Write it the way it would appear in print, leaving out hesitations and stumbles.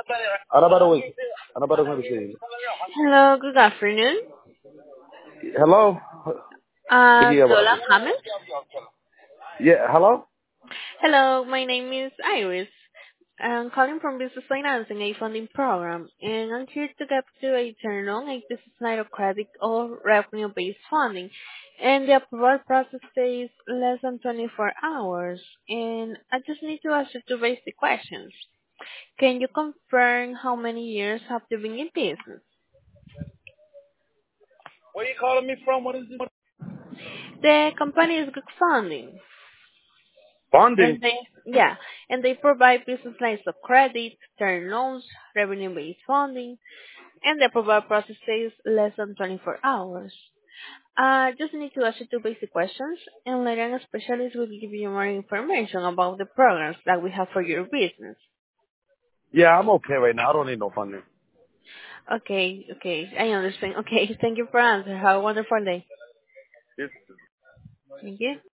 Ahora para hoy. Ahora para hoy. Hello, good afternoon. Hello? Sige ba? Zola Hamid. Yeah, hello? Hello, my name is Iris. I'm calling from Business Financing, a funding program, and I'm here to get to a turn on a business line of credit or revenue-based funding. And the approval process takes less than 24 hours. And I just need to ask you two basic questions. Can you confirm how many years have you been in business? Where you calling me from? What is this? The company is good funding. Bonding. And yeah, and they provide business lines of credit, term loans, revenue-based funding, and the approval process takes less than 24 hours. Just need to ask you two basic questions, and later on a specialist will give you more information about the programs that we have for your business. Yeah, I'm okay right now. I don't need no funding. Okay, I understand. Okay, thank you for answering. Have a wonderful day. Yes. Thank you.